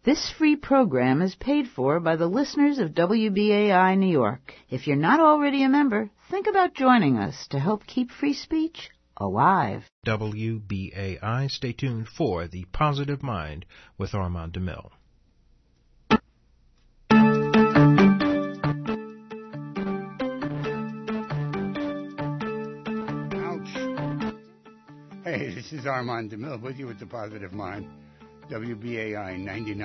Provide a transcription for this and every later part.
This free program is paid for by the listeners of WBAI New York. If you're not already a member, think about joining us to help keep free speech alive. WBAI, stay tuned for The Positive Mind with Armand DeMille. Ouch. Hey, this is Armand DeMille with you with The Positive Mind. WBAI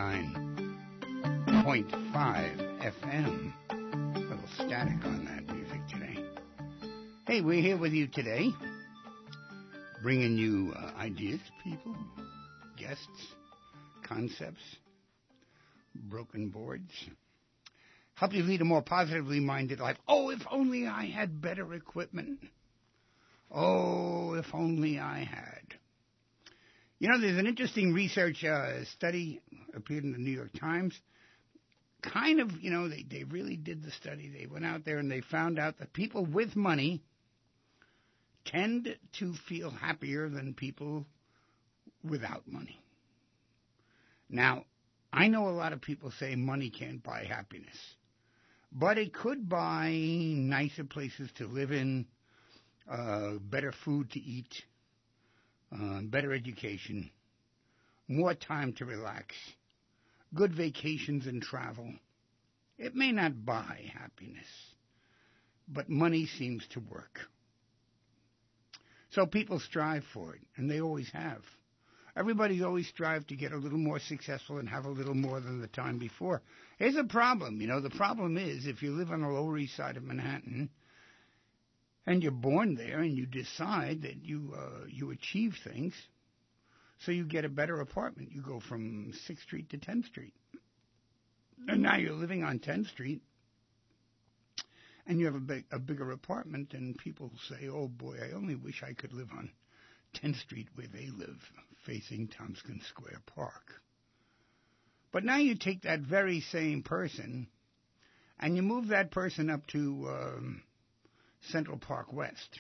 99.5 FM. A little static on that music today. Hey, we're here with you today, bringing you ideas, people, guests, concepts, broken boards. Help you lead a more positively minded life. Oh, if only I had better equipment. Oh, if only I had. You know, there's an interesting research study appeared in the New York Times. Kind of, you know, they really did the study. They went out there and they found out that people with money tend to feel happier than people without money. Now, I know a lot of people say money can't buy happiness, but it could buy nicer places to live in, better food to eat, better education, more time to relax, good vacations and travel. It may not buy happiness, but money seems to work. So people strive for it, and they always have. Everybody's always strived to get a little more successful and have a little more than the time before. Here's a problem. You know, the problem is if you live on the Lower East Side of Manhattan, and you're born there, and you decide that you achieve things, so you get a better apartment. You go from 6th Street to 10th Street. And now you're living on 10th Street, and you have a bigger apartment, and people say, oh, boy, I only wish I could live on 10th Street where they live, facing Tompkins Square Park. But now you take that very same person, and you move that person up to Central Park West.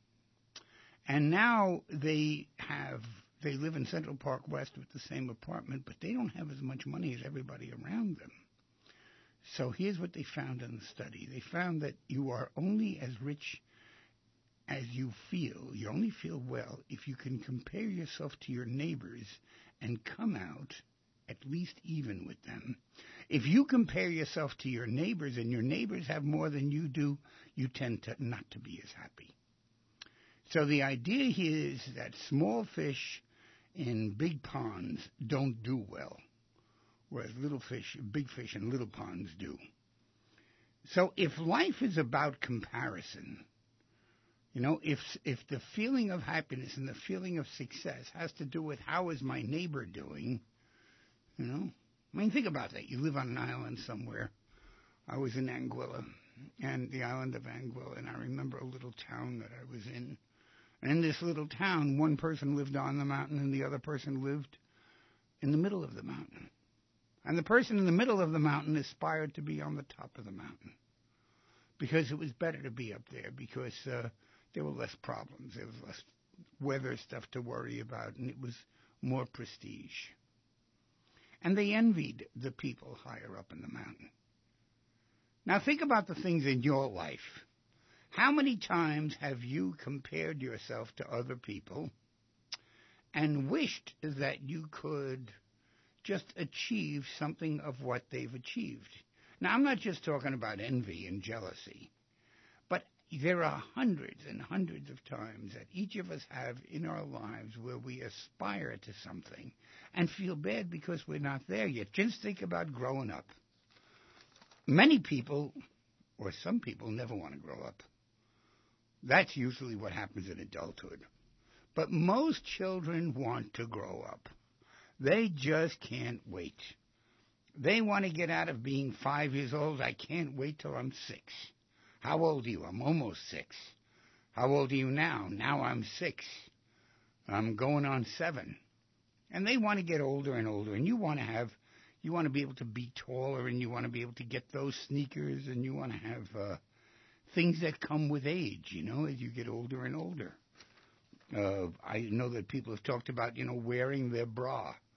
And now they live in Central Park West with the same apartment, but they don't have as much money as everybody around them. So here's what they found in the study. They found that you are only as rich as you feel. You only feel well if you can compare yourself to your neighbors and come out at least even with them. If you compare yourself to your neighbors and your neighbors have more than you do, you tend to not to be as happy. So the idea here is that small fish in big ponds don't do well, whereas big fish in little ponds do. So if life is about comparison, you know, if the feeling of happiness and the feeling of success has to do with how is my neighbor doing, you know, I mean, think about that. You live on an island somewhere. I was in Anguilla, and the island of Anguilla, and I remember a little town that I was in. And in this little town, one person lived on the mountain, and the other person lived in the middle of the mountain. And the person in the middle of the mountain aspired to be on the top of the mountain because it was better to be up there because there were less problems. There was less weather stuff to worry about, and it was more prestige. And they envied the people higher up in the mountain. Now think about the things in your life. How many times have you compared yourself to other people and wished that you could just achieve something of what they've achieved? Now, I'm not just talking about envy and jealousy, but there are hundreds and hundreds of times that each of us have in our lives where we aspire to something and feel bad because we're not there yet. Just think about growing up. Many people, or some people, never want to grow up. That's usually what happens in adulthood. But most children want to grow up. They just can't wait. They want to get out of being 5 years old. I can't wait till I'm 6. How old are you? I'm almost 6. How old are you now? Now I'm 6. I'm going on 7. And they want to get older and older. And you want to be able to be taller, and you want to be able to get those sneakers, and you want to have things that come with age, you know, as you get older and older. I know that people have talked about, you know, wearing their bra.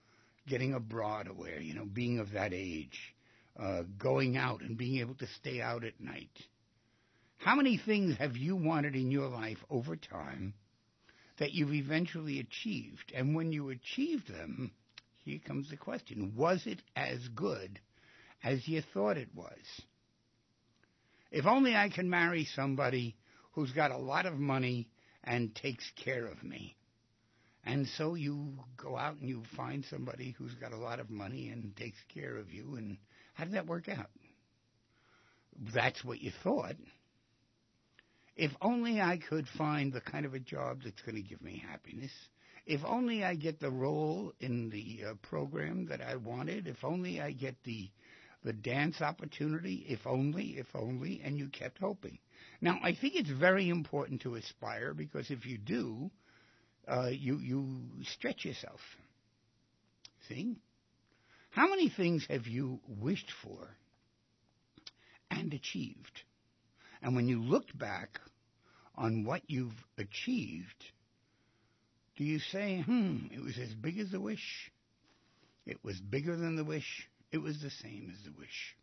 getting a broad aware, being of that age, going out and being able to stay out at night. How many things have you wanted in your life over time that you've eventually achieved? And when you achieved them, here comes the question, was it as good as you thought it was? If only I can marry somebody who's got a lot of money and takes care of me. And so you go out and you find somebody who's got a lot of money and takes care of you. And how did that work out? That's what you thought. If only I could find the kind of a job that's going to give me happiness. If only I get the role in the program that I wanted. If only I get the dance opportunity. If only, and you kept hoping. Now, I think it's very important to aspire, because if you do, you stretch yourself. See? How many things have you wished for and achieved? And when you looked back on what you've achieved, do you say, it was as big as the wish? It was bigger than the wish? It was the same as the wish?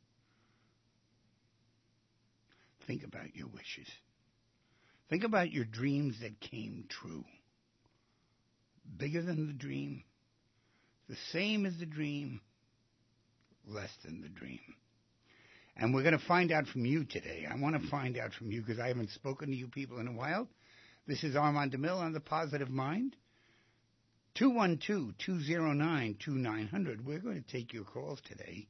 Think about your wishes. Think about your dreams that came true. Bigger than the dream, the same as the dream, less than the dream. And we're going to find out from you today. I want to find out from you because I haven't spoken to you people in a while. This is Armand DeMille on The Positive Mind. 212-209-2900. We're going to take your calls today.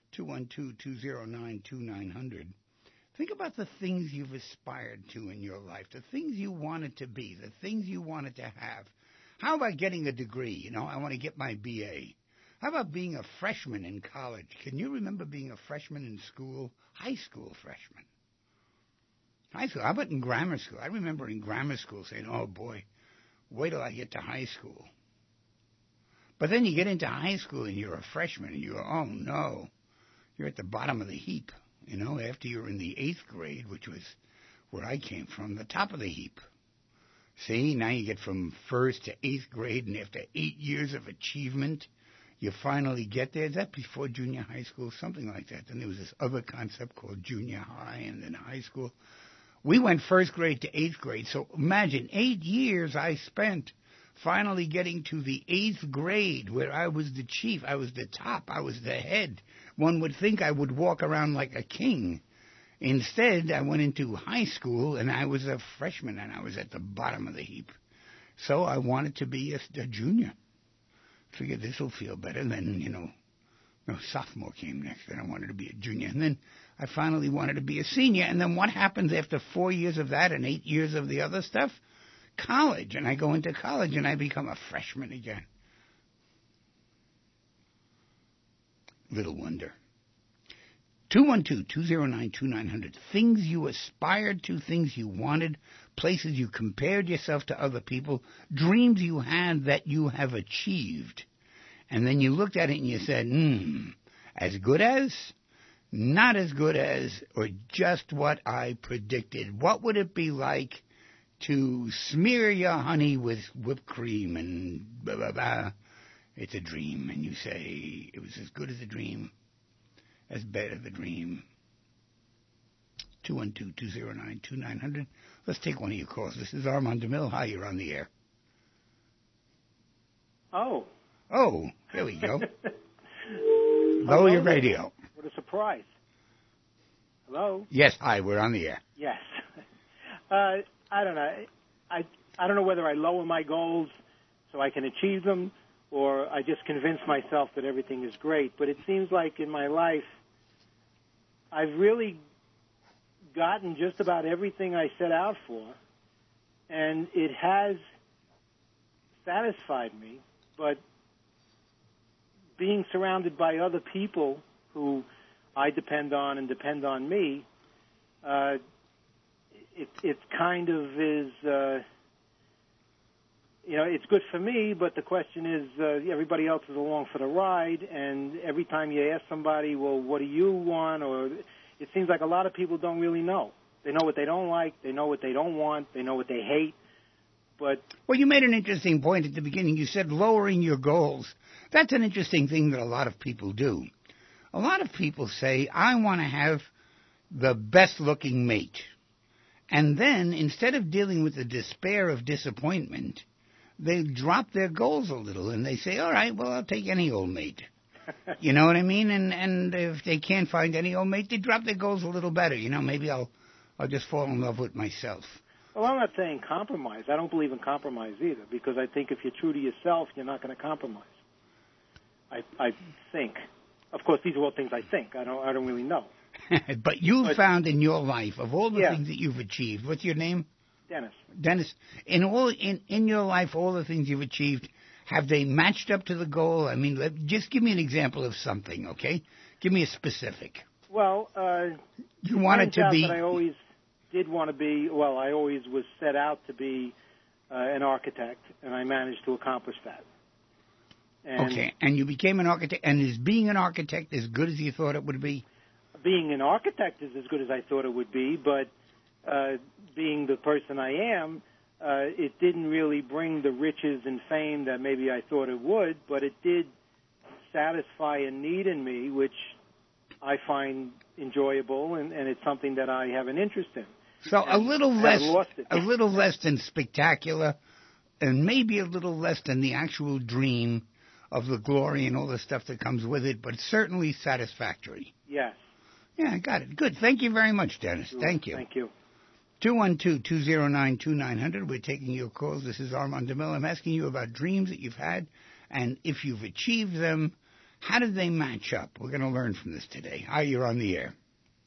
212-209-2900. Think about the things you've aspired to in your life, the things you wanted to be, the things you wanted to have. How about getting a degree? I want to get my BA. How about being a freshman in college? Can you remember being a freshman in school? High school freshman. High school. How about in grammar school? I remember in grammar school saying, oh boy, wait till I get to high school. But then you get into high school and you're a freshman and you go, oh no, you're at the bottom of the heap. After you're in the 8th grade, which was where I came from, the top of the heap. See, now you get from 1st to 8th grade, and after 8 years of achievement, you finally get there. Is that before junior high school? Something like that. Then there was this other concept called junior high and then high school. We went 1st grade to 8th grade. So imagine 8 years I spent finally getting to the 8th grade where I was the chief. I was the top. I was the head. One would think I would walk around like a king. Instead, I went into high school, and I was a freshman, and I was at the bottom of the heap. So I wanted to be a junior. Figured this will feel better. And then, sophomore came next, and I wanted to be a junior. And then I finally wanted to be a senior. And then what happens after 4 years of that and 8 years of the other stuff? College. And I go into college, and I become a freshman again. Little wonder. 212-209-2900. Things you aspired to, things you wanted, places you compared yourself to other people, dreams you had that you have achieved. And then you looked at it and you said, as good as, not as good as, or just what I predicted. What would it be like to smear your honey with whipped cream and blah, blah, blah? It's a dream. And you say, it was as good as a dream. As bad as a dream. 212-209-2900. Let's take one of your calls. This is Armand DeMille. Hi, you're on the air. Oh, there we go. Lower your radio. What a surprise. Hello? Yes, hi, we're on the air. Yes. I don't know. I don't know whether I lower my goals so I can achieve them or I just convince myself that everything is great. But it seems like in my life, I've really gotten just about everything I set out for, and it has satisfied me, but being surrounded by other people who I depend on and depend on me, it kind of is, it's good for me, but the question is everybody else is along for the ride, and every time you ask somebody, well, what do you want, or it seems like a lot of people don't really know. They know what they don't like, they know what they don't want, they know what they hate, But well, you made an interesting point at the beginning. You said lowering your goals. That's an interesting thing that a lot of people do. A lot of people say, I want to have the best-looking mate. And then, instead of dealing with the despair of disappointment, they drop their goals a little and they say, all right, well, I'll take any old mate. You know what I mean? And if they can't find any old mate, they drop their goals a little better. You know, maybe I'll just fall in love with myself. Well, I'm not saying compromise. I don't believe in compromise either, because I think if you're true to yourself, you're not going to compromise. I think. Of course, these are all things I think. I don't really know. But you've found in your life, of all the things that you've achieved, what's your name? Dennis. Dennis, in your life, all the things you've achieved, have they matched up to the goal? I mean, just give me an example of something, okay? Give me a specific. Well, you wanted to be. That I always did want to be. Well, I always was set out to be an architect, and I managed to accomplish that. Okay, and you became an architect, and is being an architect as good as you thought it would be? Being an architect is as good as I thought it would be, but being the person I am, it didn't really bring the riches and fame that maybe I thought it would, but it did satisfy a need in me, which I find enjoyable, and it's something that I have an interest in. So a little less than spectacular, and maybe a little less than the actual dream of the glory and all the stuff that comes with it, but certainly satisfactory. Yes. Yeah, I got it. Good. Thank you very much, Dennis. Sure. Thank you. Thank you. 212-209-2900. We're taking your calls. This is Armand DeMille. I'm asking you about dreams that you've had, and if you've achieved them, how did they match up? We're going to learn from this today. Hi, you're on the air.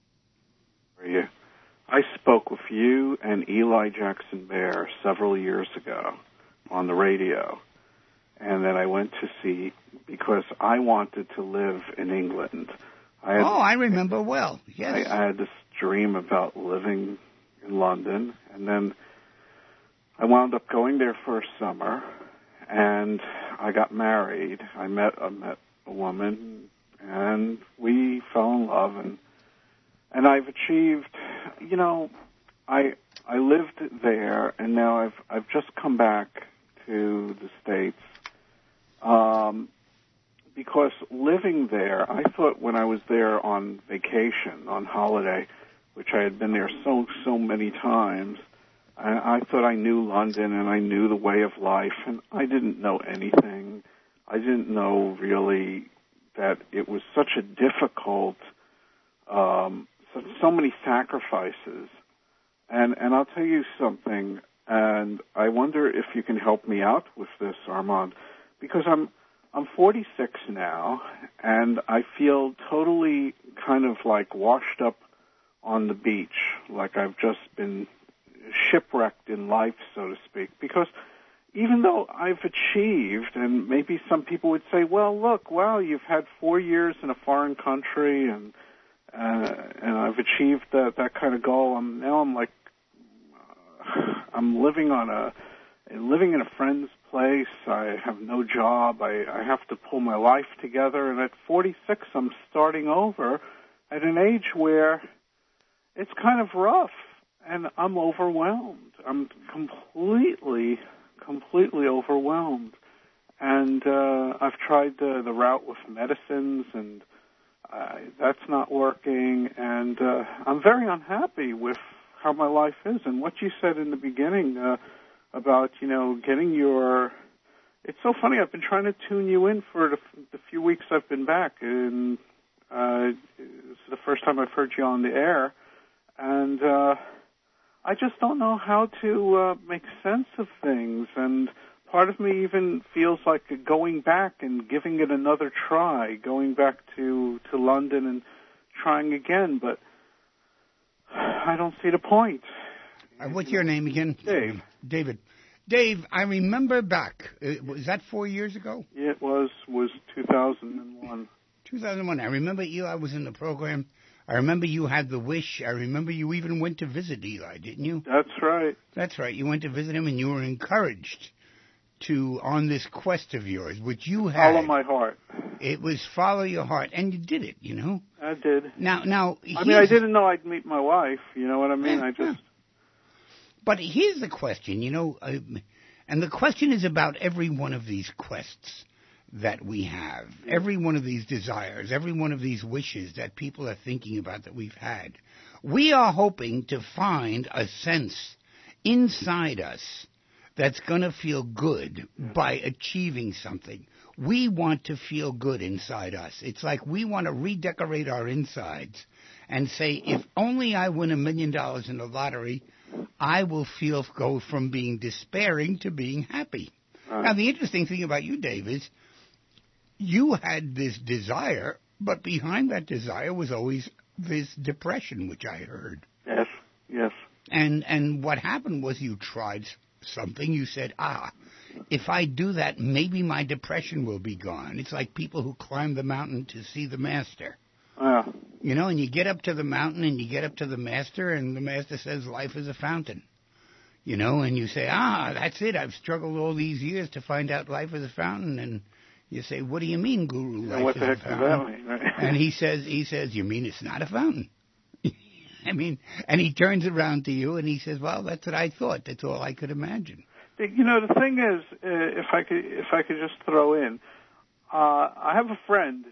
Yeah. I spoke with you and Eli Jackson Bear several years ago on the radio. And then I went to see, because I wanted to live in England. I remember well, yes. I had this dream about living in London, and then I wound up going there for a summer, and I got married. I met a woman, and we fell in love, and I've achieved, you know, I lived there, and now I've just come back to the States. Because living there, I thought when I was there on vacation, on holiday, which I had been there so many times, I thought I knew London and I knew the way of life, and I didn't know anything. I didn't know really that it was such a difficult, so many sacrifices. And I'll tell you something, and I wonder if you can help me out with this, Armand, because I'm 46 now, and I feel totally kind of like washed up on the beach, like I've just been shipwrecked in life, so to speak. Because even though I've achieved, and maybe some people would say, well, look, wow, you've had 4 years in a foreign country, and I've achieved that kind of goal. I'm living in a friend's place. I have no job. I have to pull my life together. And at 46, I'm starting over at an age where it's kind of rough, and I'm overwhelmed. I'm completely overwhelmed. And I've tried the route with medicines, and that's not working. And I'm very unhappy with how my life is. And what you said in the beginning about, you know, getting your... It's so funny. I've been trying to tune you in for the few weeks I've been back. And it's the first time I've heard you on the air. And I just don't know how to make sense of things. And part of me even feels like going back and giving it another try, going back to London and trying again. But I don't see the point. What's your name again? Dave. David. Dave, I remember back. Was that 4 years ago? It was 2001. 2001. I remember Eli was in the program. I remember you had the wish. I remember you even went to visit Eli, didn't you? That's right. That's right. You went to visit him, and you were encouraged on this quest of yours, which you had. Follow my heart. It was follow your heart, and you did it, you know? I did. Now. I mean, I didn't know I'd meet my wife, you know what I mean? But here's the question, you know, And the question is about every one of these quests that we have, every one of these desires, every one of these wishes that people are thinking about that we've had. We are hoping to find a sense inside us that's going to feel good by achieving something. We want to feel good inside us. It's like we want to redecorate our insides and say, if only I win $1 million in the lottery, I will go from being despairing to being happy. Now, the interesting thing about you, Dave, is you had this desire, but behind that desire was always this depression, which I heard. Yes. And what happened was you tried something. You said, if I do that, maybe my depression will be gone. It's like people who climb the mountain to see the master. You know, and you get up to the mountain and you get up to the master, and the master says life is a fountain. You know, and you say, that's it. I've struggled all these years to find out life is a fountain. And you say, what do you mean, Guru? What the heck does that mean? Right? And he says, you mean it's not a fountain? I mean, and he turns around to you and he says, well, that's what I thought. That's all I could imagine. You know, the thing is, if I could just throw in, I have a friend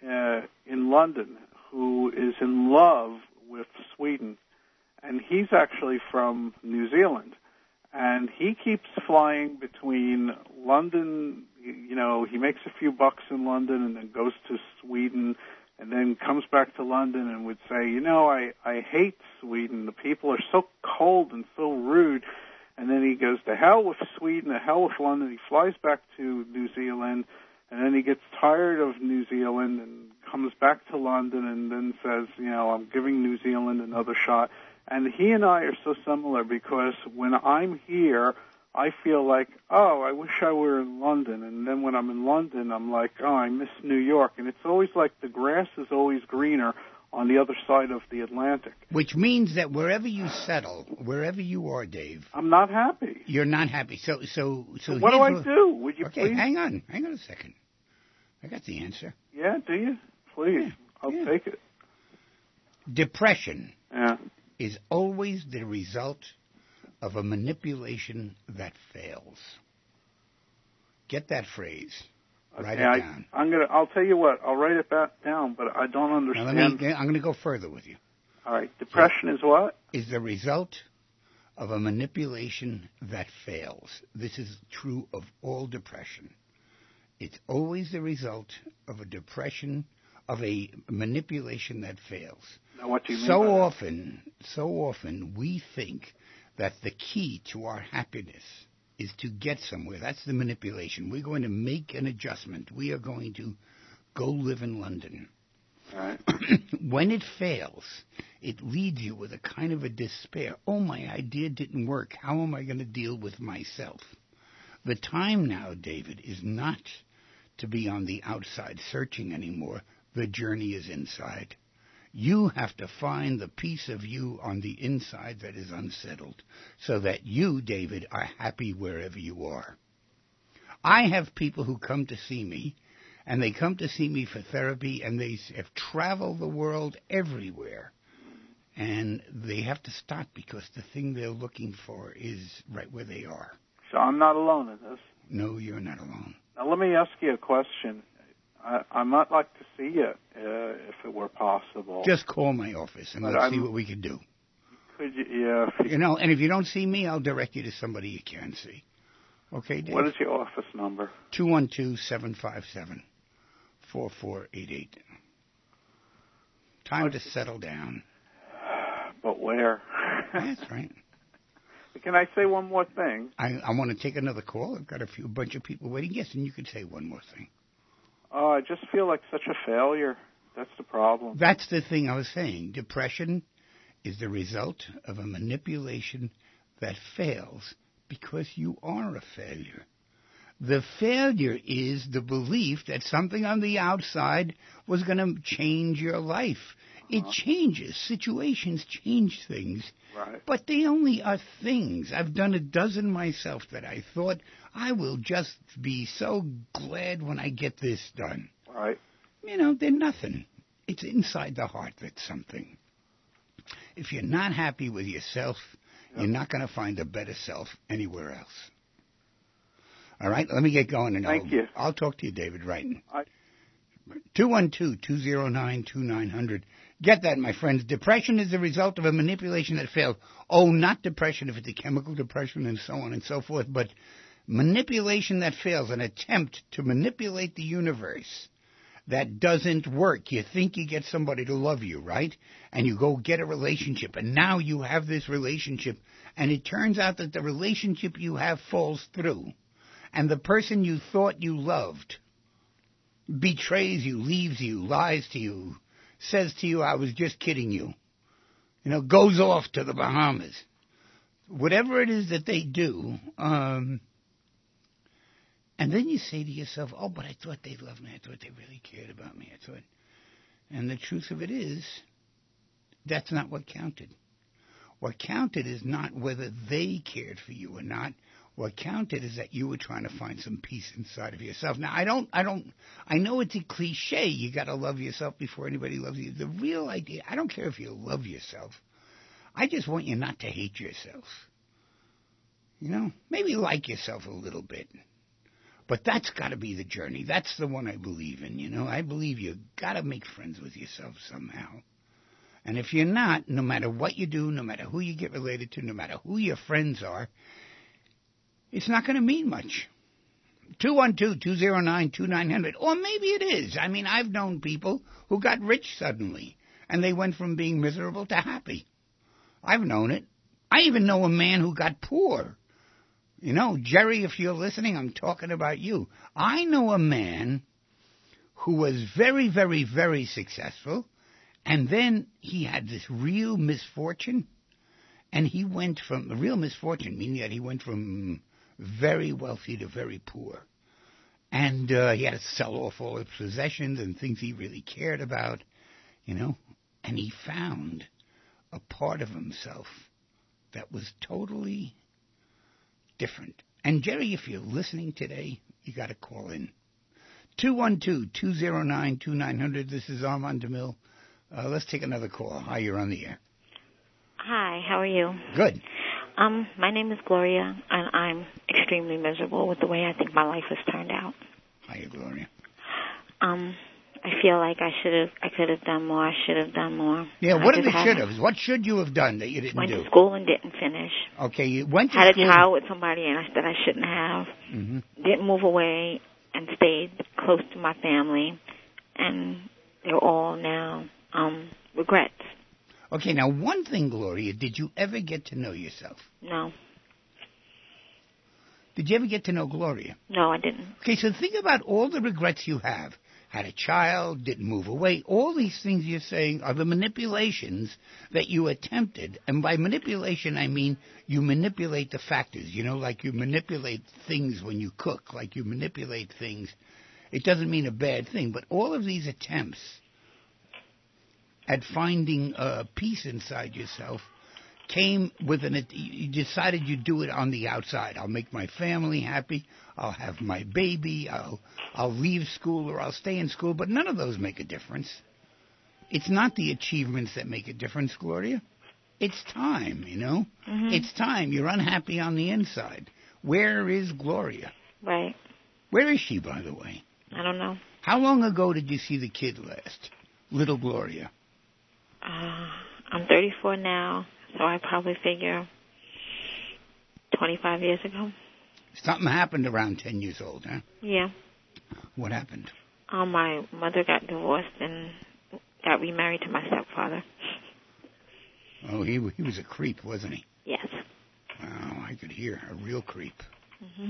in London who is in love with Sweden, and he's actually from New Zealand, and he keeps flying between London. You know, he makes a few bucks in London and then goes to Sweden and then comes back to London and would say, you know, I hate Sweden. The people are so cold and so rude. And then he goes, to hell with Sweden, to hell with London. He flies back to New Zealand, and then he gets tired of New Zealand and comes back to London and then says, you know, I'm giving New Zealand another shot. And he and I are so similar because when I'm here, I feel like, I wish I were in London. And then when I'm in London, I'm like, I miss New York. And it's always like the grass is always greener on the other side of the Atlantic. Which means that wherever you settle, wherever you are, Dave, I'm not happy. You're not happy. So what do I do? Would you please? Hang on a second. I got the answer. Yeah, do you? Please. I'll take it. Depression is always the result of a manipulation that fails. Get that phrase. Write it down. I'll tell you what. I'll write it down, but I don't understand. Now I'm going to go further with you. All right. Depression is what? Is the result of a manipulation that fails. This is true of all depression. It's always the result of a depression, of a manipulation that fails. Now, what do you mean by that? So often we think that the key to our happiness is to get somewhere. That's the manipulation. We're going to make an adjustment. We are going to go live in London. All right. When it fails, it leads you with a kind of a despair. Oh, my idea didn't work. How am I going to deal with myself? The time now, David, is not to be on the outside searching anymore. The journey is inside. You have to find the piece of you on the inside that is unsettled so that you, David, are happy wherever you are. I have people who come to see me, and they come to see me for therapy, and they have traveled the world everywhere. And they have to stop because the thing they're looking for is right where they are. So I'm not alone in this? No, you're not alone. Now, let me ask you a question. I might like to see you if it were possible. Just call my office and let's see what we can do. Could you? Yeah. And if you don't see me, I'll direct you to somebody you can see. Okay, Dave? What is your office number? 212-757-4488. Time to settle down. But where? That's right. Can I say one more thing? I want to take another call. I've got a bunch of people waiting. Yes, and you could say one more thing. Oh, I just feel like such a failure. That's the problem. That's the thing I was saying. Depression is the result of a manipulation that fails because you are a failure. The failure is the belief that something on the outside was going to change your life. It changes. Situations change things. Right. But they only are things. I've done a dozen myself that I thought I will just be so glad when I get this done. Right. You know, they're nothing. It's inside the heart that's something. If you're not happy with yourself, you're not going to find a better self anywhere else. All right, let me get going. And Thank you. I'll talk to you, David, right? 212-209-2900. Get that, my friends. Depression is the result of a manipulation that failed. Oh, not depression if it's a chemical depression and so on and so forth, but manipulation that fails, an attempt to manipulate the universe that doesn't work. You think you get somebody to love you, right? And you go get a relationship, and now you have this relationship, and it turns out that the relationship you have falls through, and the person you thought you loved betrays you, leaves you, lies to you, says to you, I was just kidding you, goes off to the Bahamas. Whatever it is that they do, and then you say to yourself, oh, but I thought they loved me. I thought they really cared about me. And the truth of it is, that's not what counted. What counted is not whether they cared for you or not. What counted is that you were trying to find some peace inside of yourself. Now, I know it's a cliche. You got to love yourself before anybody loves you. The real idea, I don't care if you love yourself. I just want you not to hate yourself. Maybe like yourself a little bit. But that's got to be the journey. That's the one I believe in, I believe you got to make friends with yourself somehow. And if you're not, no matter what you do, no matter who you get related to, no matter who your friends are, it's not going to mean much. 212-209-2900. Or maybe it is. I mean, I've known people who got rich suddenly, and they went from being miserable to happy. I've known it. I even know a man who got poor. Jerry, if you're listening, I'm talking about you. I know a man who was very, very, very successful, and then he had this real misfortune, and he went from, a real misfortune, meaning that he went from very wealthy to very poor. And he had to sell off all his possessions and things he really cared about, and he found a part of himself that was totally different. And Jerry, if you're listening today, you got to call in. 212-209-2900. This is Armand DeMille. Let's take another call. Hi, you're on the air. Hi, how are you? Good. My name is Gloria, and I'm extremely miserable with the way I think my life has turned out. Hi, Gloria. I feel like I could have done more. I should have done more. Yeah, what are the should-haves? What should you have done that you didn't do? Went to school and didn't finish. Okay, you went to school. Had a child with somebody that I shouldn't have. Mm-hmm. Didn't move away and stayed close to my family, and they're all now regrets. Okay, now one thing, Gloria, did you ever get to know yourself? No. Did you ever get to know Gloria? No, I didn't. Okay, so think about all the regrets you have. Had a child, didn't move away. All these things you're saying are the manipulations that you attempted. And by manipulation, I mean you manipulate the factors. Like you manipulate things when you cook, like you manipulate things. It doesn't mean a bad thing, but all of these attempts at finding peace inside yourself came with you decided you'd do it on the outside. I'll make my family happy. I'll have my baby. I'll leave school or I'll stay in school. But none of those make a difference. It's not the achievements that make a difference, Gloria. It's time, Mm-hmm. It's time. You're unhappy on the inside. Where is Gloria? Right. Where is she, by the way? I don't know. How long ago did you see the kid last? Little Gloria. I'm 34 now, so I probably figure 25 years ago. Something happened around 10 years old, huh? Yeah. What happened? My mother got divorced and got remarried to my stepfather. Oh, he was a creep, wasn't he? Yes. Wow, I could hear. A real creep. Mm-hmm.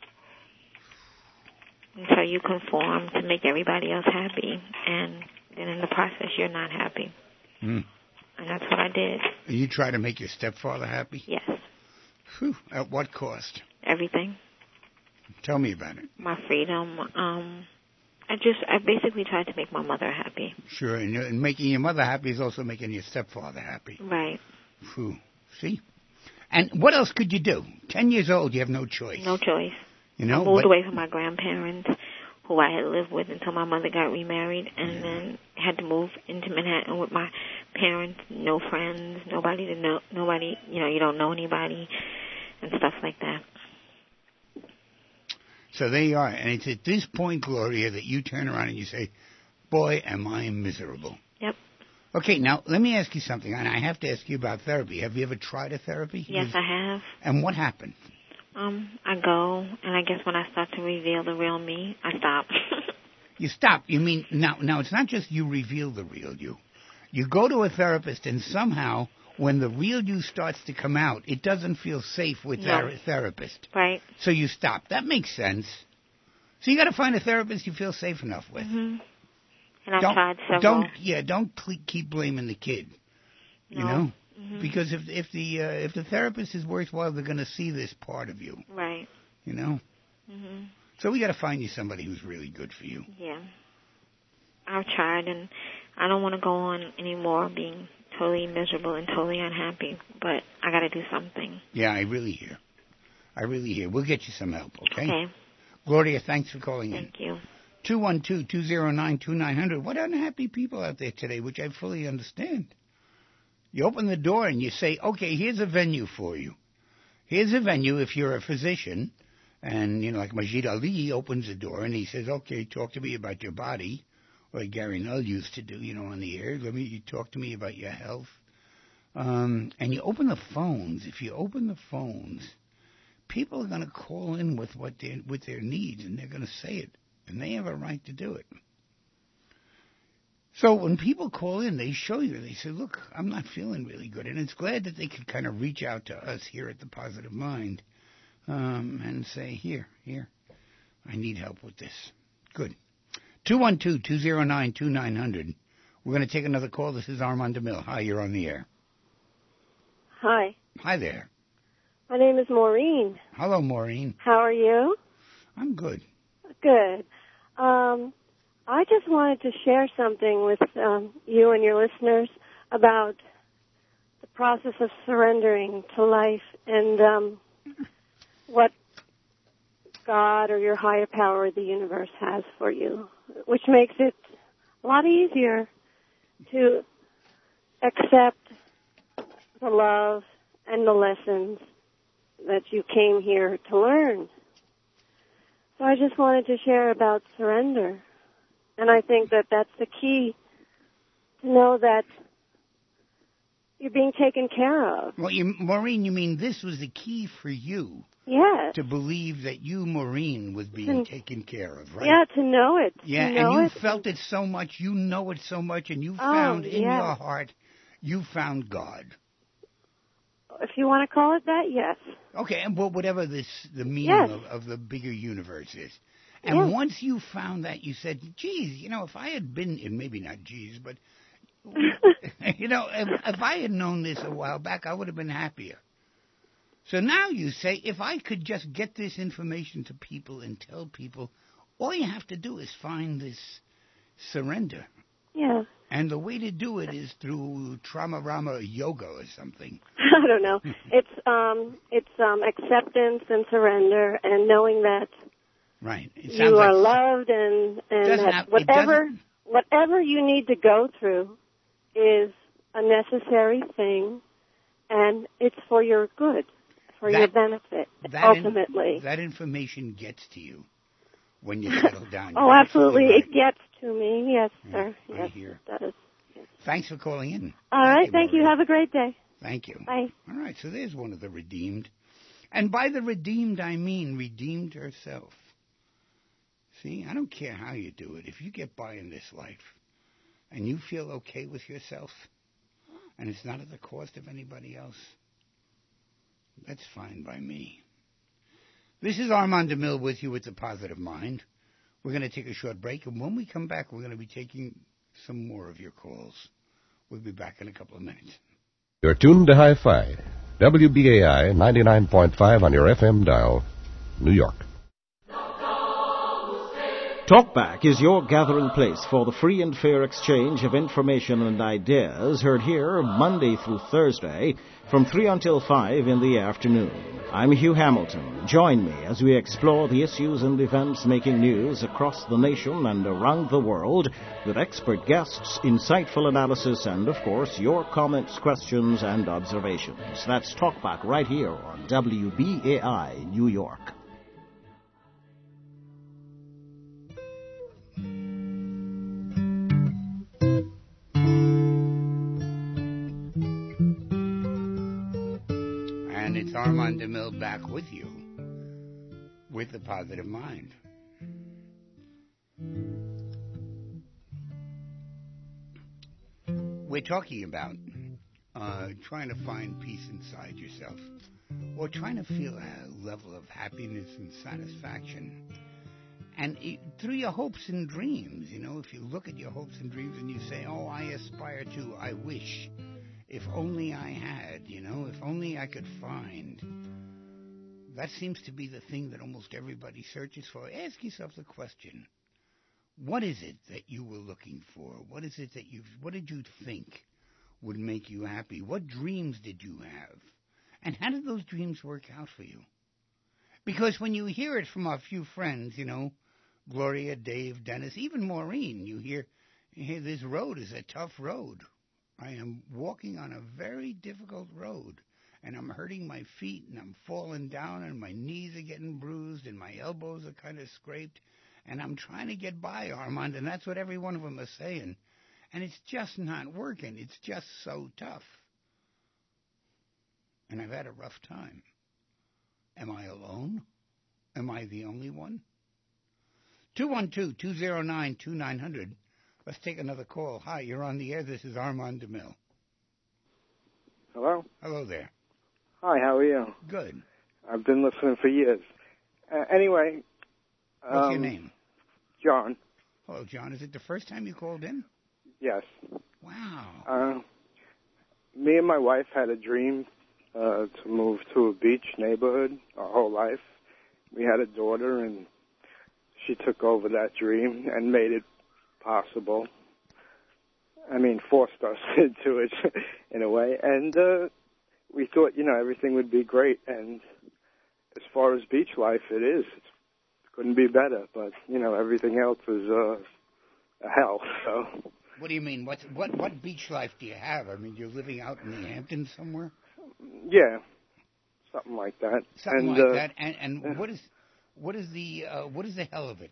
And so you conform to make everybody else happy, and then in the process you're not happy. Hmm. And that's what I did. And you try to make your stepfather happy? Yes. Whew. At what cost? Everything. Tell me about it. My freedom. I basically tried to make my mother happy. Sure, and making your mother happy is also making your stepfather happy. Right. Whew. See? And what else could you do? 10 years old, you have no choice. No choice. I moved away from my grandparents, who I had lived with until my mother got remarried, and then had to move into Manhattan with my parents. No friends, nobody to know, nobody. You don't know anybody, and stuff like that. So there you are. And it's at this point, Gloria, that you turn around and you say, boy, am I miserable. Yep. Okay, now, let me ask you something, and I have to ask you about therapy. Have you ever tried a therapy? Yes, I have. And what happened? I go, and I guess when I start to reveal the real me, I stop. You stop. You mean, now it's not just you reveal the real you. You go to a therapist, and somehow, when the real you starts to come out, it doesn't feel safe with that therapist. Right. So you stop. That makes sense. So you got to find a therapist you feel safe enough with. Mm-hmm. And I've tried several. Don't keep blaming the kid. You know, because if the therapist is worthwhile, they're going to see this part of you. Right. You know. Mm-hmm. So we got to find you somebody who's really good for you. Yeah. I've tried, and I don't want to go on anymore being totally miserable and totally unhappy. But I got to do something. Yeah, I really hear. We'll get you some help. Okay. Okay. Gloria, thanks for calling in. Thank you. 212-209-2900. What unhappy people out there today, which I fully understand. You open the door and you say, okay, here's a venue for you. Here's a venue if you're a physician. And, you know, like Majid Ali opens the door and he says, okay, talk to me about your body. Or like Gary Null used to do, you know, on the air. You talk to me about your health. And you open the phones. If you open the phones, people are going to call in with their needs, and they're going to say it. And they have a right to do it. So when people call in, they show you. They say, look, I'm not feeling really good. And it's glad that they can kind of reach out to us here at The Positive Mind and say, here, I need help with this. Good. 212-209-2900. We're going to take another call. This is Armand DeMille. Hi, you're on the air. Hi. Hi there. My name is Maureen. Hello, Maureen. How are you? I'm good. Good. I just wanted to share something with you and your listeners about the process of surrendering to life and what God or your higher power or the universe has for you, which makes it a lot easier to accept the love and the lessons that you came here to learn. So I just wanted to share about surrender. And I think that that's the key, to know that you're being taken care of. Well, Maureen, you mean this was the key for you? Yes. To believe that you, Maureen, was being taken care of, right? Yeah, to know it. Yeah, and you felt it so much, you know it so much, and you found in your heart, you found God. If you want to call it that, yes. Okay, and whatever the meaning of the bigger universe is. And once you found that, you said, geez, you know, if I had been, and maybe not geez, but, you know, if I had known this a while back, I would have been happier. So now you say, if I could just get this information to people and tell people, all you have to do is find this surrender. Yeah. And the way to do it is through Trauma Rama yoga or something. I don't know. It's acceptance and surrender and knowing that you are loved and that whatever you need to go through is a necessary thing, and it's for your good, for your benefit, ultimately. That information gets to you when you settle down. Oh, absolutely. It gets to me. Yes, sir. I hear. It does. Yes. Thanks for calling in. All right. Thank you. Have a great day. Thank you. Bye. All right. So there's one of the redeemed. And by the redeemed, I mean redeemed herself. See, I don't care how you do it. If you get by in this life and you feel okay with yourself and it's not at the cost of anybody else, that's fine by me. This is Armand DeMille with you with The Positive Mind. We're going to take a short break, and when we come back, we're going to be taking some more of your calls. We'll be back in a couple of minutes. You're tuned to Hi-Fi, WBAI 99.5 on your FM dial, New York. Talkback is your gathering place for the free and fair exchange of information and ideas, heard here Monday through Thursday from 3 until 5 in the afternoon. I'm Hugh Hamilton. Join me as we explore the issues and events making news across the nation and around the world with expert guests, insightful analysis, and, of course, your comments, questions, and observations. That's Talkback right here on WBAI New York. It's Armand DeMille back with you with The Positive Mind. We're talking about trying to find peace inside yourself, or trying to feel a level of happiness and satisfaction. And through your hopes and dreams, if you look at your hopes and dreams and you say, oh, I aspire to, I wish, if only I had, if only I could find. That seems to be the thing that almost everybody searches for. Ask yourself the question, what is it that you were looking for? What is it that what did you think would make you happy? What dreams did you have? And how did those dreams work out for you? Because when you hear it from our few friends, Gloria, Dave, Dennis, even Maureen, you hear this road is a tough road. I am walking on a very difficult road, and I'm hurting my feet, and I'm falling down, and my knees are getting bruised, and my elbows are kind of scraped, and I'm trying to get by, Armand, and that's what every one of them is saying. And it's just not working. It's just so tough. And I've had a rough time. Am I alone? Am I the only one? 212-209-2900. Let's take another call. Hi, you're on the air. This is Armand DeMille. Hello? Hello there. Hi, how are you? Good. I've been listening for years. Anyway. What's your name? John. Hello, John. Is it the first time you called in? Yes. Wow. Me and my wife had a dream to move to a beach neighborhood our whole life. We had a daughter, and she took over that dream and made it possible. Forced us into it in a way. And we thought, everything would be great. And as far as beach life, it is. It couldn't be better. But, everything else is a hell. So. What do you mean? What beach life do you have? You're living out in the Hamptons somewhere? Yeah, something like that. Something like that. And what is the hell of it?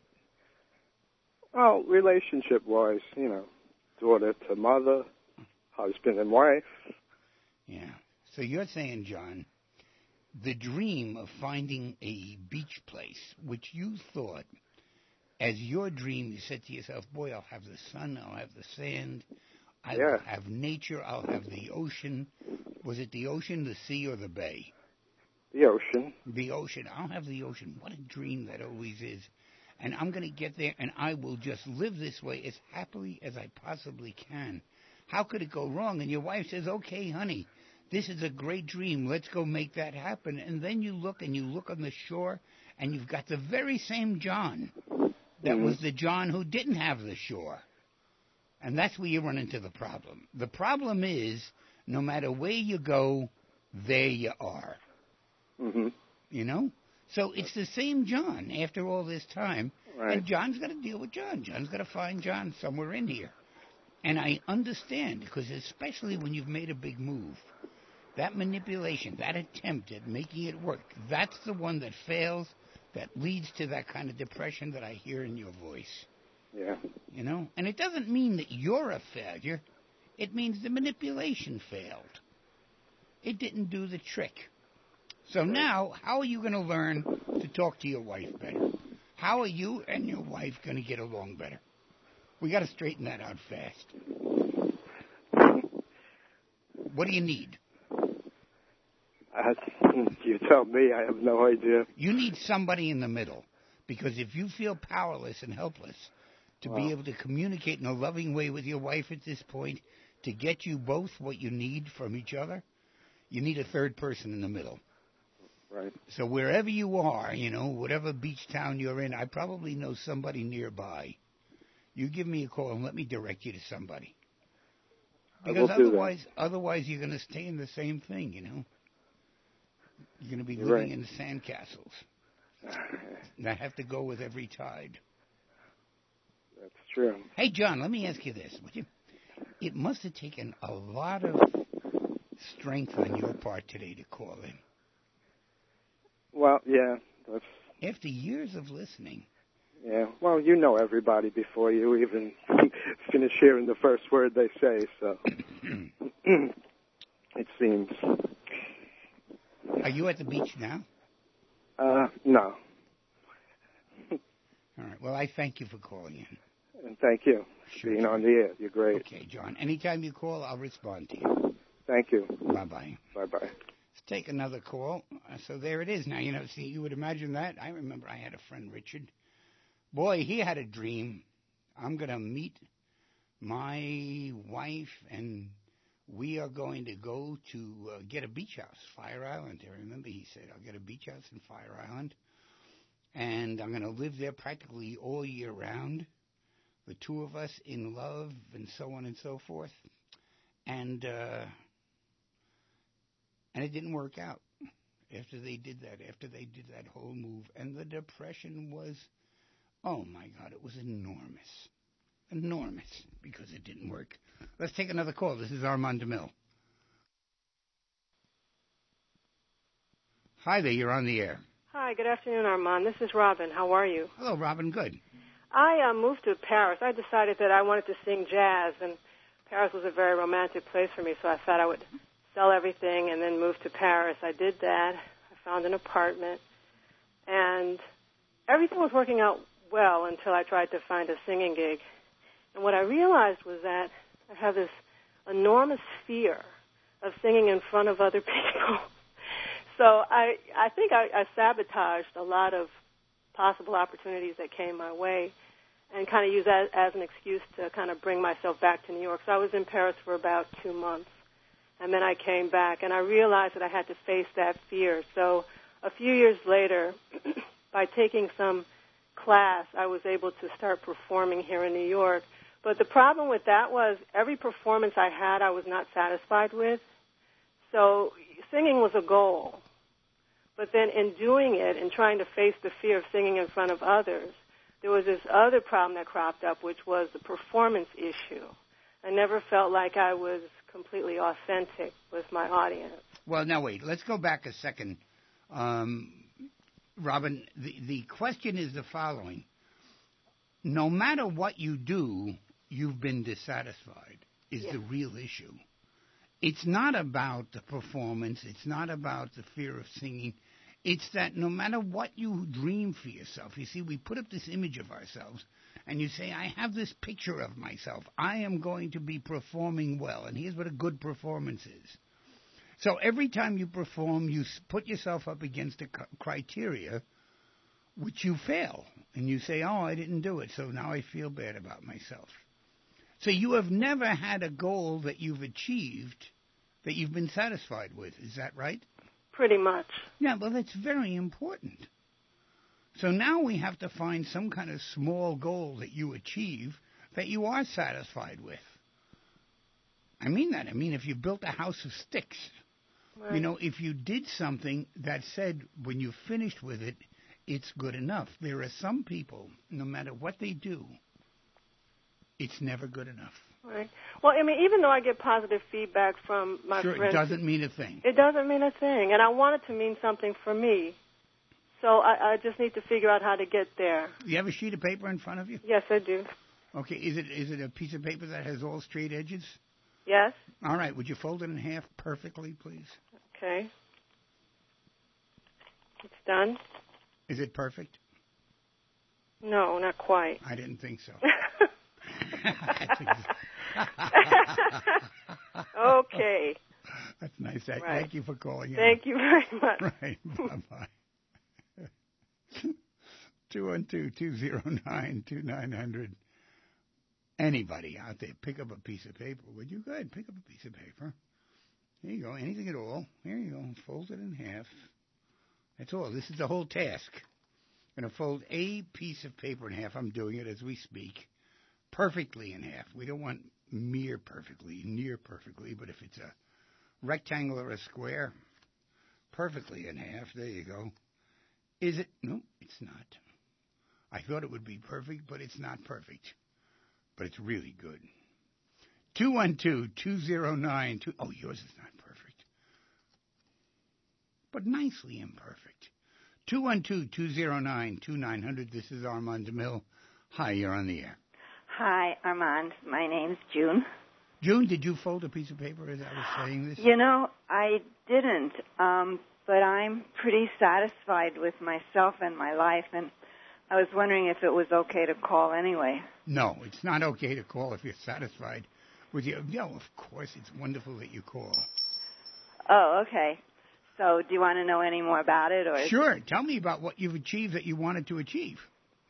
Well, relationship-wise, daughter to mother, husband and wife. Yeah. So you're saying, John, the dream of finding a beach place, which you thought, as your dream, you said to yourself, boy, I'll have the sun, I'll have the sand, I'll have nature, I'll have the ocean. Was it the ocean, the sea, or the bay? The ocean. The ocean. I'll have the ocean. What a dream that always is. And I'm going to get there, and I will just live this way as happily as I possibly can. How could it go wrong? And your wife says, okay, honey, this is a great dream. Let's go make that happen. And then you look on the shore, and you've got the very same John that was the John who didn't have the shore. And that's where you run into the problem. The problem is, no matter where you go, there you are. Mm-hmm. So it's the same John after all this time. Right. And John's got to deal with John. John's got to find John somewhere in here. And I understand, because especially when you've made a big move, that manipulation, that attempt at making it work, that's the one that fails, that leads to that kind of depression that I hear in your voice. Yeah. And it doesn't mean that you're a failure. It means the manipulation failed. It didn't do the trick. So now, how are you going to learn to talk to your wife better? How are you and your wife going to get along better? We got to straighten that out fast. What do you need? You tell me. I have no idea. You need somebody in the middle, because if you feel powerless and helpless to be able to communicate in a loving way with your wife at this point, to get you both what you need from each other, you need a third person in the middle. Right. So wherever you are, whatever beach town you're in, I probably know somebody nearby. You give me a call and let me direct you to somebody. Because otherwise you're going to stay in the same thing, You're going to be living in sandcastles that have to go with every tide. That's true. Hey, John, let me ask you this, would you? It must have taken a lot of strength on your part today to call in. Well, yeah. After years of listening. Yeah. Well, you know everybody before you even finish hearing the first word they say, so it seems. Are you at the beach now? No. All right. Well, I thank you for calling in. And thank you for being on the air. You're great. Okay, John. Anytime you call, I'll respond to you. Thank you. Bye-bye. Bye-bye. Let's take another call. So there it is. Now, see, you would imagine that. I remember I had a friend, Richard. Boy, he had a dream. I'm going to meet my wife, and we are going to go to get a beach house, Fire Island. I remember he said, I'll get a beach house in Fire Island, and I'm going to live there practically all year round, the two of us in love, and so on and so forth. And it didn't work out after they did that whole move. And the depression was, oh my God, it was enormous. Enormous, because it didn't work. Let's take another call. This is Armand DeMille. Hi there, you're on the air. Hi, good afternoon, Armand. This is Robin. How are you? Hello, Robin. Good. I moved to Paris. I decided that I wanted to sing jazz, and Paris was a very romantic place for me, so I thought I would sell everything and then move to Paris. I did that. I found an apartment, and everything was working out well until I tried to find a singing gig. And what I realized was that I have this enormous fear of singing in front of other people. So I think I sabotaged a lot of possible opportunities that came my way and kind of used that as an excuse to kind of bring myself back to New York. So I was in Paris for about 2 months, and then I came back, and I realized that I had to face that fear. So a few years later, by taking some class, I was able to start performing here in New York. But the problem with that was every performance I had, I was not satisfied with. So singing was a goal. But then in doing it and trying to face the fear of singing in front of others, there was this other problem that cropped up, which was the performance issue. I never felt like I was completely authentic with my audience. Well, now wait. Let's go back a second. Robin, the question is the following. No matter what you do, you've been dissatisfied is the real issue. It's not about the performance. It's not about the fear of singing. It's that no matter what you dream for yourself, you see, we put up this image of ourselves, and you say, I have this picture of myself. I am going to be performing well, and here's what a good performance is. So every time you perform, you put yourself up against a criteria which you fail, and you say, oh, I didn't do it, so now I feel bad about myself. So you have never had a goal that you've achieved that you've been satisfied with. Is that right? Pretty much. Yeah, well, that's very important. So now we have to find some kind of small goal that you achieve that you are satisfied with. I mean that. I mean, if you built a house of sticks, right. You know, if you did something that said when you finished with it, it's good enough. There are some people, no matter what they do, it's never good enough. Right. Well, I mean, even though I get positive feedback from my friends... Sure, it doesn't mean a thing. It doesn't mean a thing. And I want it to mean something for me. So I just need to figure out how to get there. You have a sheet of paper in front of you? Yes, I do. Okay. Is it a piece of paper that has all straight edges? Yes. All right. Would you fold it in half perfectly, please? Okay. It's done. Is it perfect? No, not quite. I didn't think so. Okay. That's nice. Right. Thank you for calling in. Thank you very much. Right. Bye-bye. 212-209-2900. Anybody out there, pick up a piece of paper. Would you? Go ahead, pick up a piece of paper. Here you go. Anything at all. Here you go. Fold it in half. That's all. This is the whole task. I'm going to fold a piece of paper in half. I'm doing it as we speak. Perfectly in half. We don't want near perfectly, but if it's a rectangle or a square, perfectly in half. There you go. Is it? No, it's not. I thought it would be perfect, but it's not perfect. But it's really good. 212-209... Oh, yours is not perfect. But nicely imperfect. 212-209-2900. This is Armand DeMille. Hi, you're on the air. Hi, Armand. My name's June. June, did you fold a piece of paper as I was saying this? You know, I didn't. but I'm pretty satisfied with myself and my life, and I was wondering if it was okay to call anyway. No, it's not okay to call if you're satisfied with your... of course, it's wonderful that you call. Oh, okay. So do you want to know any more about it? Or Sure. Tell me about what you've achieved that you wanted to achieve.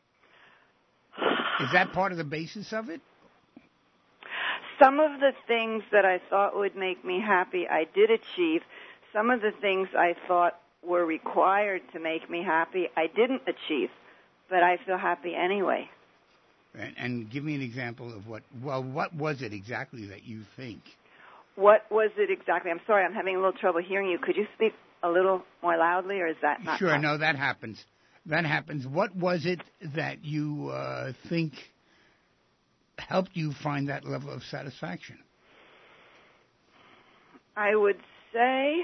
Is that part of the basis of it? Some of the things that I thought would make me happy, I did achieve. Some of the things I thought were required to make me happy, I didn't achieve. But I feel happy anyway. And give me an example of what was it exactly that you think? What was it exactly? I'm sorry, I'm having a little trouble hearing you. Could you speak a little more loudly, or is that not Sure, possible? no, that happens. That happens. What was it that you think helped you find that level of satisfaction? I would say,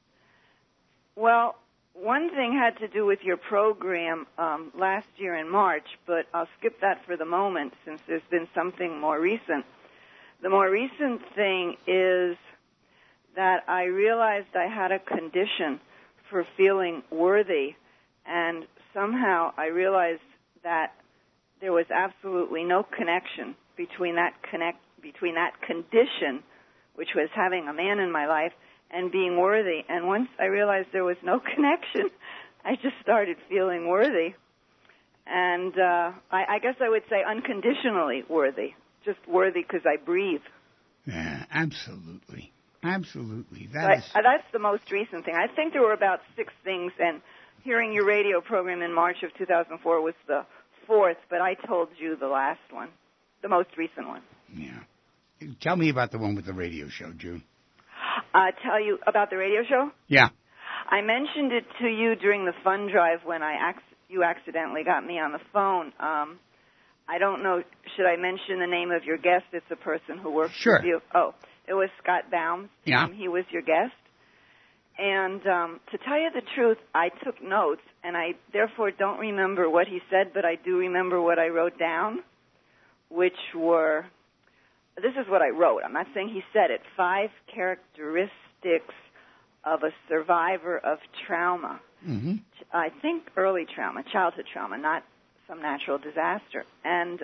well, one thing had to do with your program last year in March, but I'll skip that for the moment since there's been something more recent. The more recent thing is that I realized I had a condition for feeling worthy, and somehow I realized that there was absolutely no connection between that condition, which was having a man in my life, and being worthy. And once I realized there was no connection, I just started feeling worthy. And I guess I would say unconditionally worthy, just worthy because I breathe. Yeah, absolutely. Absolutely. That's the most recent thing. I think there were about 6 things, and hearing your radio program in March of 2004 was the 4th, but I told you the last one, the most recent one. Yeah. Tell me about the one with the radio show, June. Tell you about the radio show? Yeah. I mentioned it to you during the fund drive when you accidentally got me on the phone. I don't know, should I mention the name of your guest? It's a person who works with you. Oh, it was Scott Baum. Yeah. He was your guest. And to tell you the truth, I took notes, and I therefore don't remember what he said, but I do remember what I wrote down, which were... This is what I wrote. I'm not saying he said it. 5 characteristics of a survivor of trauma. Mm-hmm. I think early trauma, childhood trauma, not some natural disaster. And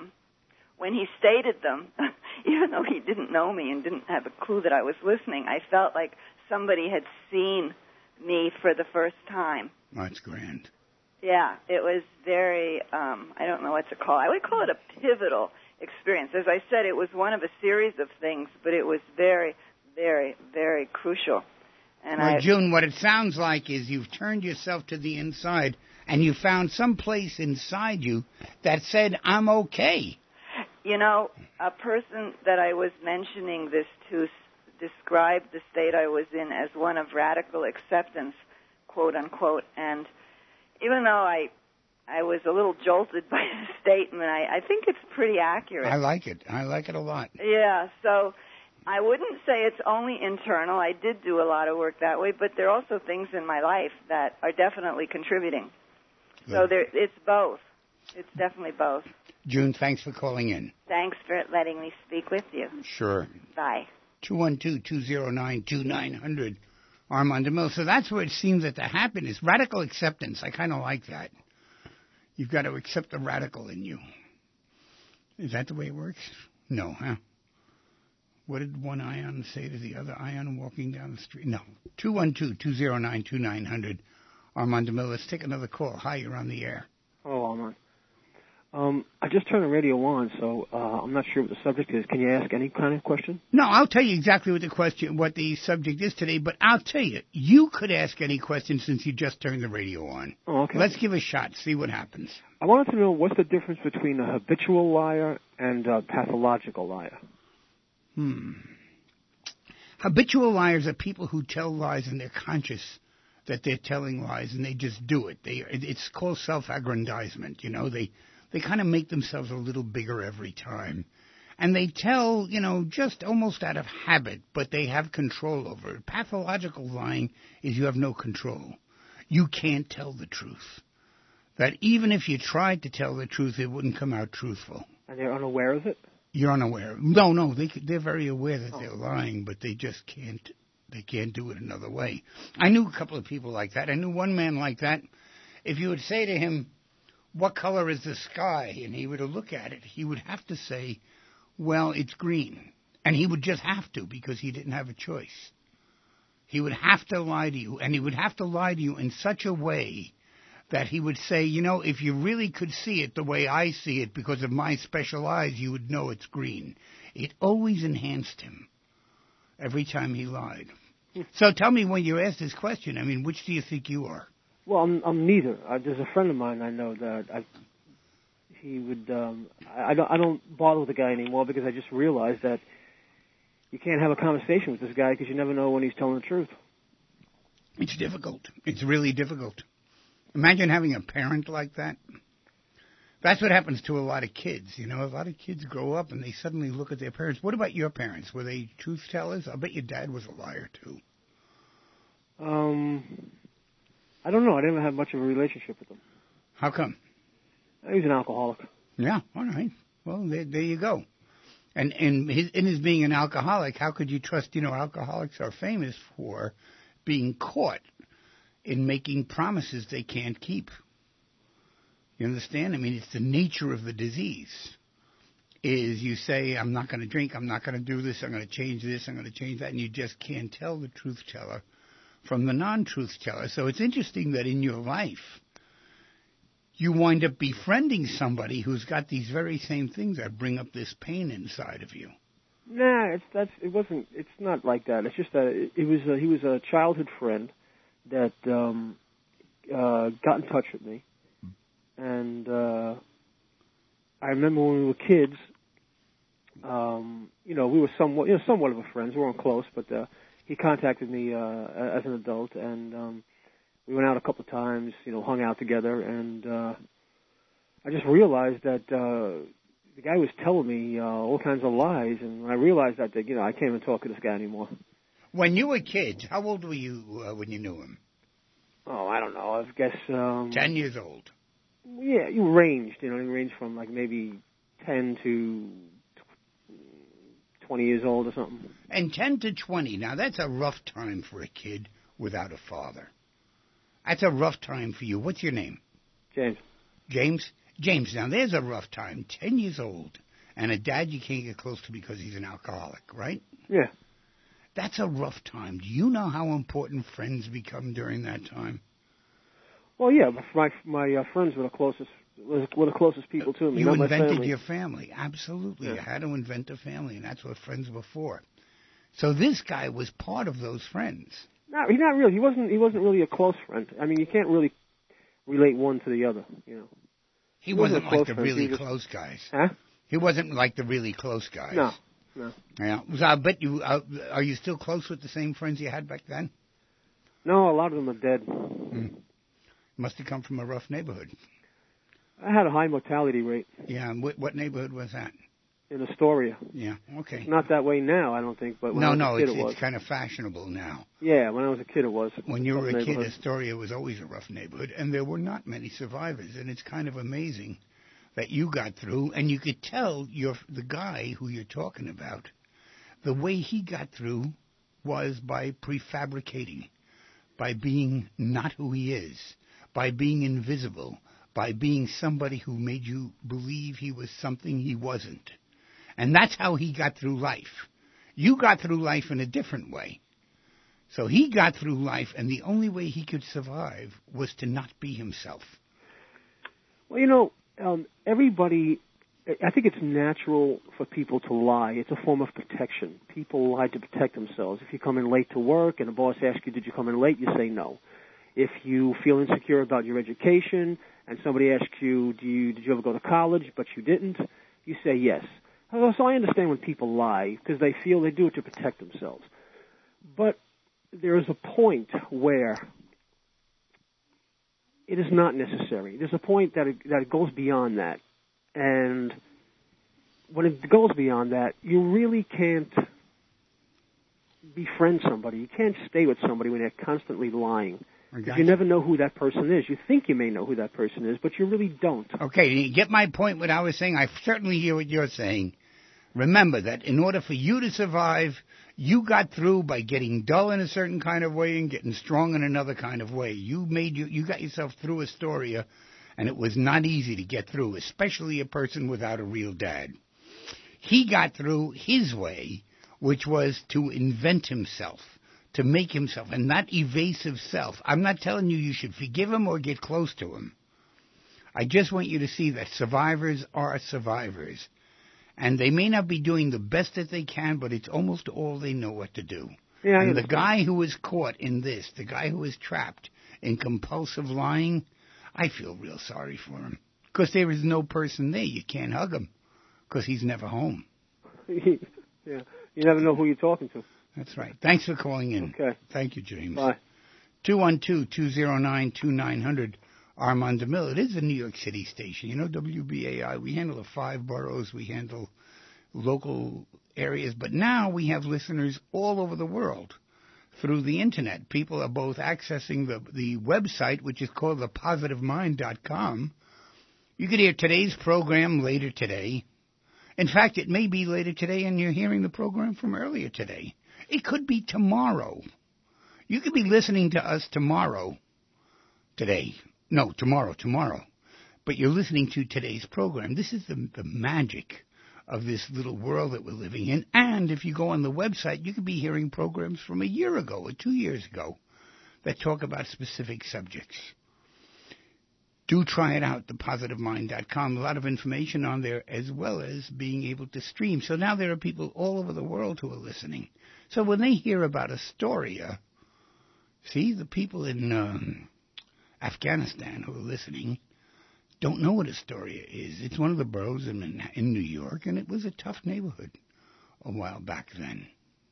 when he stated them, even though he didn't know me and didn't have a clue that I was listening, I felt like somebody had seen me for the first time. That's grand. Yeah, it was very, I don't know what to call it. I would call it a pivotal experience. As I said, it was one of a series of things, but it was very, very, very crucial. And June, what it sounds like is you've turned yourself to the inside and you found some place inside you that said, I'm okay. You know, a person that I was mentioning this to described the state I was in as one of radical acceptance, quote unquote, and even though I was a little jolted by the statement, I think it's pretty accurate. I like it. I like it a lot. Yeah, so I wouldn't say it's only internal. I did do a lot of work that way, but there are also things in my life that are definitely contributing. Good. So it's both. It's definitely both. June, thanks for calling in. Thanks for letting me speak with you. Sure. Bye. 212-209-2900, Armand DeMille. So that's where it seems that the happiness, radical acceptance, I kind of like that. You've got to accept the radical in you. Is that the way it works? No, huh? What did one ion say to the other ion walking down the street? No. 212-209-2900, Armand DeMille. Let's take another call. Hi, you're on the air. Hello, Armand. I just turned the radio on, so I'm not sure what the subject is. Can you ask any kind of question? No, I'll tell you exactly what the subject is today, but I'll tell you, you could ask any question since you just turned the radio on. Oh, okay. Let's give a shot, see what happens. I wanted to know what's the difference between a habitual liar and a pathological liar? Habitual liars are people who tell lies and they're conscious that they're telling lies and they just do it. It's called self-aggrandizement, you know. They kind of make themselves a little bigger every time. And they tell, you know, just almost out of habit, but they have control over it. Pathological lying is you have no control. You can't tell the truth. That even if you tried to tell the truth, it wouldn't come out truthful. And they're unaware of it? You're unaware. No, they're very aware that they're lying, but they just can't They can't do it another way. I knew a couple of people like that. I knew one man like that. If you would say to him, what color is the sky? And he were to look at it, he would have to say, well, it's green. And he would just have to because he didn't have a choice. He would have to lie to you, and he would have to lie to you in such a way that he would say, you know, if you really could see it the way I see it because of my special eyes, you would know it's green. It always enhanced him every time he lied. So tell me, when you're asked this question, I mean, which do you think you are? Well, I'm neither. There's a friend of mine I know that he would. I don't bother with the guy anymore because I just realized that you can't have a conversation with this guy because you never know when he's telling the truth. It's difficult. It's really difficult. Imagine having a parent like that. That's what happens to a lot of kids. You know, a lot of kids grow up and they suddenly look at their parents. What about your parents? Were they truth tellers? I bet your dad was a liar, too. I don't know. I didn't have much of a relationship with him. How come? He was an alcoholic. Yeah, all right. Well, there you go. And in his being an alcoholic, how could you trust, you know, alcoholics are famous for being caught in making promises they can't keep. You understand? I mean, it's the nature of the disease. Is you say, I'm not going to drink, I'm not going to do this, I'm going to change this, I'm going to change that, and you just can't tell the truth teller from the non-truth teller. So it's interesting that in your life, you wind up befriending somebody who's got these very same things that bring up this pain inside of you. Nah, it's not like that. It's just that he was a childhood friend that got in touch with me, and I remember when we were kids. You know, we were somewhat of a friends. We weren't close, but he contacted me as an adult, and we went out a couple of times. You know, hung out together, and I just realized that the guy was telling me all kinds of lies, and when I realized that, you know, I can't even talk to this guy anymore. When you were kids, how old were you when you knew him? Oh, I don't know. I guess 10 years old. Yeah, you ranged. You know, you ranged from like maybe 10 to 20 years old or something. And 10 to 20, now that's a rough time for a kid without a father. That's a rough time for you. What's your name? James. James? James, now there's a rough time. 10 years old. And a dad you can't get close to because he's an alcoholic, right? Yeah. That's a rough time. Do you know how important friends become during that time? Well, yeah, my friends were the closest people to me. You not invented my family. your family, absolutely. Yeah. You had to invent a family, and that's what friends were for. So this guy was part of those friends. No, he's not really. He wasn't really a close friend. I mean, you can't really relate one to the other. You know. He wasn't like the friend. really close guys. Huh? He wasn't like the really close guys. No. Yeah. So I bet you. Are you still close with the same friends you had back then? No, a lot of them are dead. Must have come from a rough neighborhood. I had a high mortality rate. Yeah, and what neighborhood was that? In Astoria. Yeah, okay. It's not that way now, I don't think, but when I was a kid, it was. It's kind of fashionable now. Yeah, when I was a kid, it was. When you were a kid, Astoria was always a rough neighborhood, and there were not many survivors, and it's kind of amazing that you got through, and you could tell the guy who you're talking about, the way he got through was by prefabricating, by being not who he is, by being invisible, by being somebody who made you believe he was something he wasn't. And that's how he got through life. You got through life in a different way. So he got through life, and the only way he could survive was to not be himself. Well, you know, everybody, I think it's natural for people to lie. It's a form of protection. People lie to protect themselves. If you come in late to work and the boss asks you, did you come in late, you say no. If you feel insecure about your education and somebody asks you, did you ever go to college, but you didn't, you say yes. So I understand when people lie because they feel they do it to protect themselves. But there is a point where it is not necessary. There's a point that it goes beyond that. And when it goes beyond that, you really can't befriend somebody. You can't stay with somebody when they're constantly lying. Because you never know who that person is. You think you may know who that person is, but you really don't. Okay, you get my point what I was saying? I certainly hear what you're saying. Remember that in order for you to survive, you got through by getting dull in a certain kind of way and getting strong in another kind of way. You got yourself through Astoria, and it was not easy to get through, especially a person without a real dad. He got through his way, which was to invent himself, to make himself, and that evasive self. I'm not telling you should forgive him or get close to him. I just want you to see that survivors are survivors. And they may not be doing the best that they can, but it's almost all they know what to do. Yeah, and the guy who is caught in this, the guy who is trapped in compulsive lying, I feel real sorry for him. Because there is no person there. You can't hug him because he's never home. Yeah, you never know who you're talking to. That's right. Thanks for calling in. Okay. Thank you, James. Bye. 212-209-2900. Armand DeMille. It is a New York City station. You know, WBAI, we handle the 5 boroughs. We handle local areas. But now we have listeners all over the world through the Internet. People are both accessing the website, which is called thepositivemind.com. You can hear today's program later today. In fact, it may be later today and you're hearing the program from earlier today. It could be tomorrow. You could be listening to us tomorrow. Tomorrow. But you're listening to today's program. This is the magic of this little world that we're living in. And if you go on the website, you could be hearing programs from a year ago or 2 years ago that talk about specific subjects. Do try it out, thepositivemind.com. A lot of information on there as well as being able to stream. So now there are people all over the world who are listening. So when they hear about Astoria, see, the people in Afghanistan who are listening don't know what Astoria is. It's one of the boroughs in New York, and it was a tough neighborhood a while back then.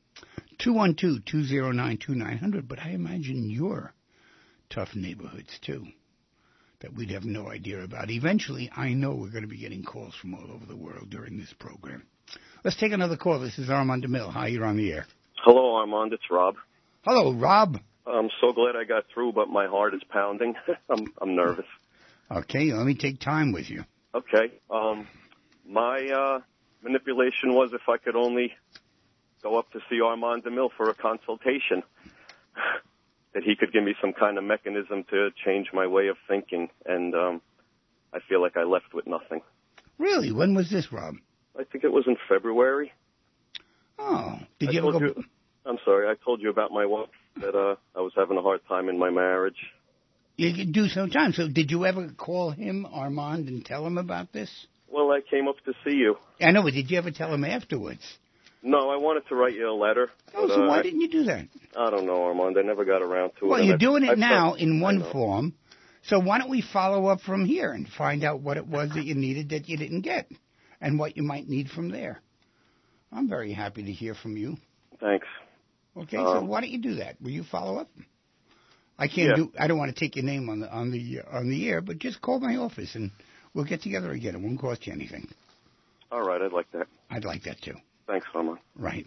212-209-2900, but I imagine your tough neighborhoods, too, that we'd have no idea about. Eventually, I know we're going to be getting calls from all over the world during this program. Let's take another call. This is Armand DeMille. Hi, you're on the air. Hello, Armand. It's Rob. Hello, Rob. I'm so glad I got through, but my heart is pounding. I'm nervous. Okay, let me take time with you. Okay. My manipulation was if I could only go up to see Armand DeMille for a consultation, that he could give me some kind of mechanism to change my way of thinking, and I feel like I left with nothing. Really? When was this, Rob? I think it was in February. Oh, did you ever go... I'm sorry, I told you about my wife, that I was having a hard time in my marriage. You do sometimes. So did you ever call him, Armand, and tell him about this? Well, I came up to see you. I know, but did you ever tell him afterwards? No, I wanted to write you a letter. Oh, but, so why didn't you do that? I don't know, Armand. I never got around to it. Well, you're doing it now in one form, so why don't we follow up from here and find out what it was that you needed that you didn't get and what you might need from there. I'm very happy to hear from you. Thanks. Okay, so why don't you do that? Will you follow up? I don't want to take your name on the air, but just call my office and we'll get together again. It won't cost you anything. All right, I'd like that. I'd like that too. Thanks, Armand. Right.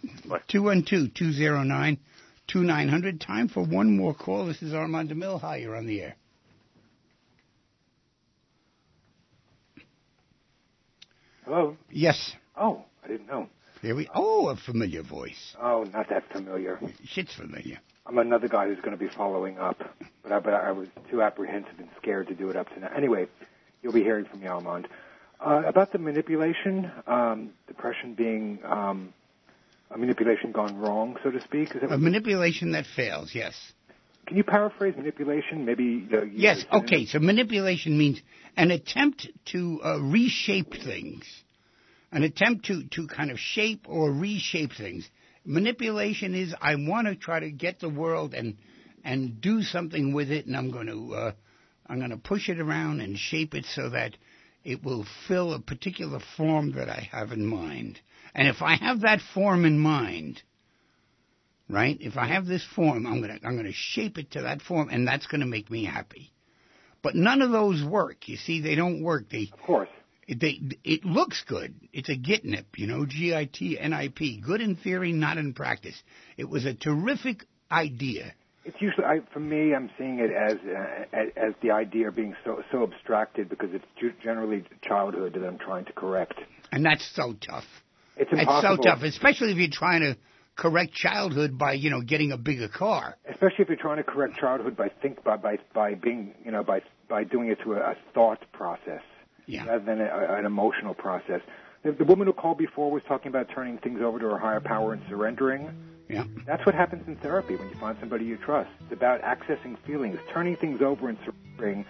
212-209-2900. Time for one more call. This is Armand DeMille. Hi, you're on the air. Hello? Yes. Oh, I didn't know. A familiar voice. Oh, not that familiar. Shit's familiar. I'm another guy who's going to be following up, but I was too apprehensive and scared to do it up to now. Anyway, you'll be hearing from me, Armand. About the manipulation, depression being a manipulation gone wrong, so to speak. Is that manipulation that fails, yes. Can you paraphrase manipulation? Maybe. Yes, okay. So manipulation means an attempt to reshape things. An attempt to kind of shape or reshape things. Manipulation is I want to try to get the world and do something with it, and I'm going to push it around and shape it so that it will fill a particular form that I have in mind. And if I have that form in mind, right? If I have this form, I'm going to shape it to that form, and that's going to make me happy. But none of those work. You see, they don't work. Of course. It looks good. It's a GITNIP, GITNIP. Good in theory, not in practice. It was a terrific idea. It's usually, for me, I'm seeing it as the idea being so abstracted because it's generally childhood that I'm trying to correct. And that's so tough. It's impossible. It's so tough, especially if you're trying to correct childhood by, getting a bigger car. Especially if you're trying to correct childhood by doing it through a thought process rather than an emotional process. The woman who called before was talking about turning things over to her higher power and surrendering. Yeah. That's what happens in therapy when you find somebody you trust. It's about accessing feelings. Turning things over and surrendering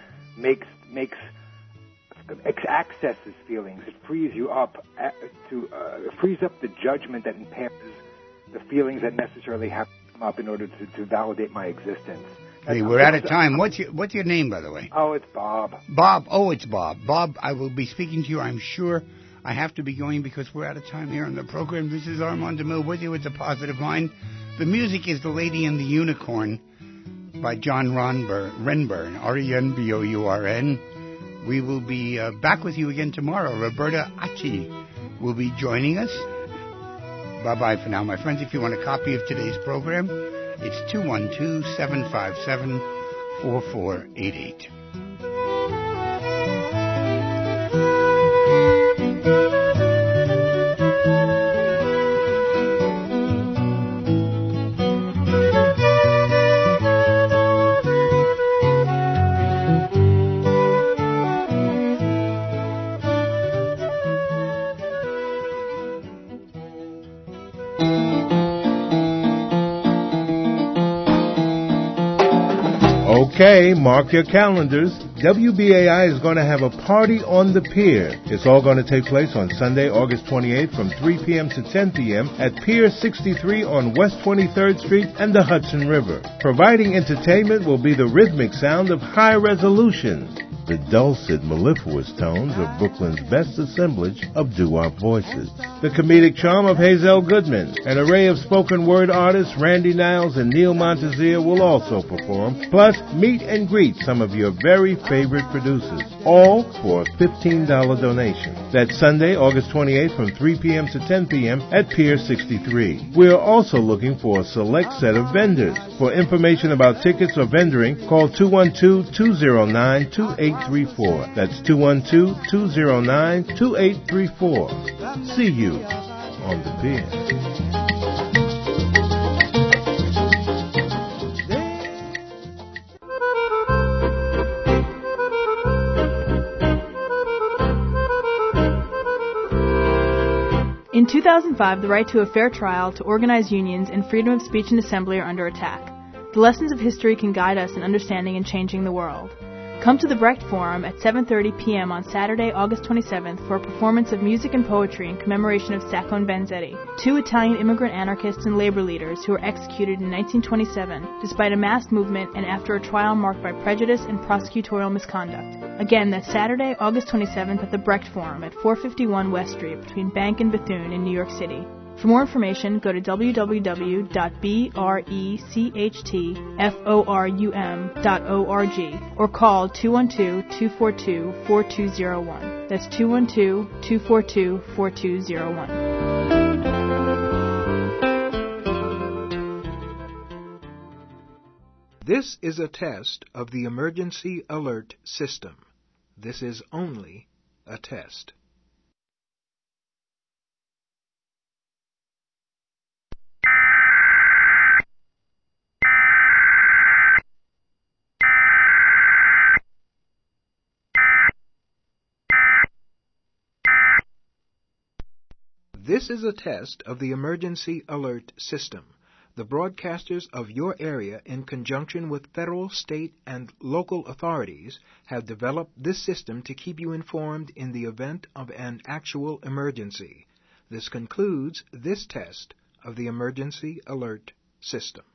accesses feelings. It frees you up frees up the judgment that impairs the feelings that necessarily have to come up in order to validate my existence. Hey, we're out of time. What's your name, by the way? Oh, it's Bob. Bob. Oh, it's Bob. Bob, I will be speaking to you, I'm sure. I have to be going because we're out of time here on the program. This is Armand DeMille with you with The Positive Mind. The music is The Lady and the Unicorn by John Renbourn, R-E-N-B-O-U-R-N. We will be back with you again tomorrow. Roberta Achi will be joining us. Bye-bye for now, my friends. If you want a copy of today's program, it's 212-757-4488. Okay, mark your calendars. WBAI is going to have a party on the pier. It's all going to take place on Sunday, August 28th from 3 p.m. to 10 p.m. at Pier 63 on West 23rd Street and the Hudson River. Providing entertainment will be the rhythmic sound of High Resolution, the dulcet, mellifluous tones of Brooklyn's best assemblage of doo-wop voices, the comedic charm of Hazel Goodman. An array of spoken word artists, Randy Niles and Neil Montezir, will also perform, plus meet and greet some of your very favorite producers, all for a $15 donation. That's Sunday, August 28th from 3 p.m. to 10 p.m. at Pier 63. We are also looking for a select set of vendors. For information about tickets or vendoring, call 212-209-2834. That's 212-209-2834. See you on the pier. In 2005, the right to a fair trial, to organize unions, and freedom of speech and assembly are under attack. The lessons of history can guide us in understanding and changing the world. Come to the Brecht Forum at 7:30 p.m. on Saturday, August 27th for a performance of music and poetry in commemoration of Sacco and Vanzetti, two Italian immigrant anarchists and labor leaders who were executed in 1927 despite a mass movement and after a trial marked by prejudice and prosecutorial misconduct. Again, that's Saturday, August 27th at the Brecht Forum at 451 West Street between Bank and Bethune in New York City. For more information, go to www.brechtforum.org or call 212-242-4201. That's 212-242-4201. This is a test of the emergency alert system. This is only a test. This is a test of the emergency alert system. The broadcasters of your area, in conjunction with federal, state, and local authorities, have developed this system to keep you informed in the event of an actual emergency. This concludes this test of the emergency alert system.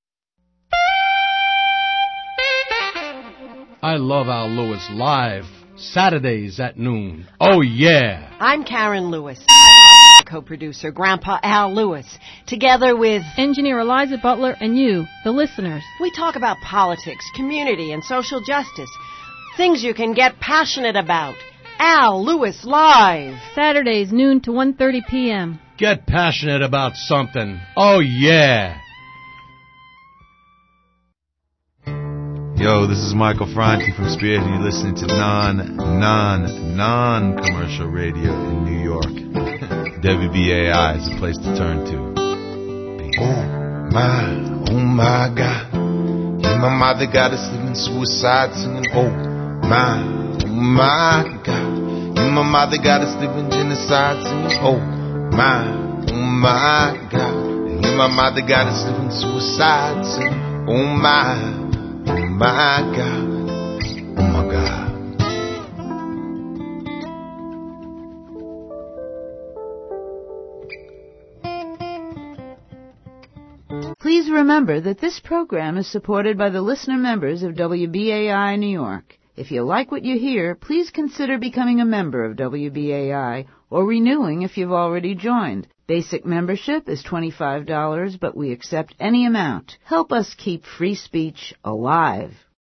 I love Al Lewis live, Saturdays at noon. Oh, yeah. I'm Karen Lewis, co-producer, Grandpa Al Lewis, together with engineer Eliza Butler and you, the listeners. We talk about politics, community, and social justice. Things you can get passionate about. Al Lewis Live. Saturdays, noon to 1:30 p.m. Get passionate about something. Oh, yeah. Yo, this is Michael Franti from Spirit, and you're listening to non-commercial radio in New York. WBAI is a place to turn to. Oh my God. Yeah, my mother got us living suicide singing. Oh my God. Yeah, my mother got us living genocide singing. Oh my God. Yeah, my mother got us living suicide singing. Oh my God. Oh my God. Please remember that this program is supported by the listener members of WBAI New York. If you like what you hear, please consider becoming a member of WBAI or renewing if you've already joined. Basic membership is $25, but we accept any amount. Help us keep free speech alive.